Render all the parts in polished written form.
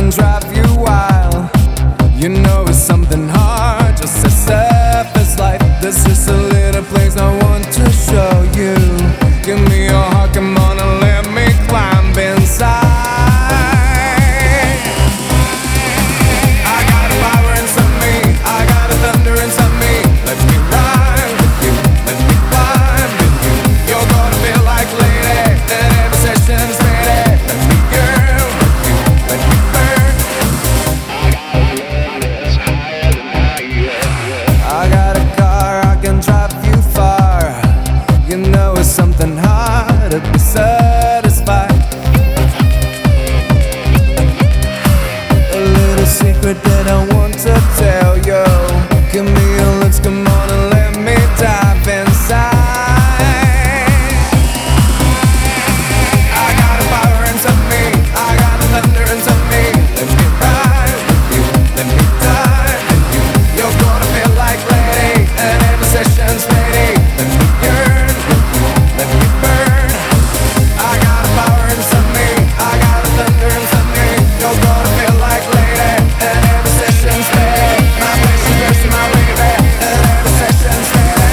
can drive you wild. You know it's something hard, just a surface life. This is a little place I want to show you. Give me your heart, come on and let me climb inside. I got a fire inside me, I got a thunder inside me. Let me ride with you, let me climb with you. You're gonna feel like lady, and every session is ready. Let me girl with you, let me burn. I got a car, I can drive you far. You know it's something hard to be satisfied. A little secret that I want to tell you. Give me your lips, come on and let me dive inside. I got a fire inside me, I got a thunder inside me. Let me ride with you, let me dive with you. You're gonna feel like lady, and every session's ready. Let me yearn with you, let me burn. I got a fire inside me, I got a thunder inside me. You're gonna feel like lady, and every session's ready. My place is just my baby, and every session's ready.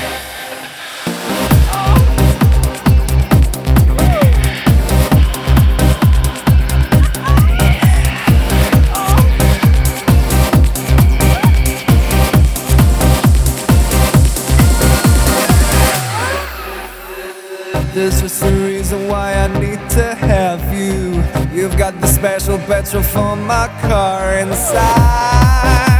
This is the reason why I need to have you. You've got the special petrol for my car inside.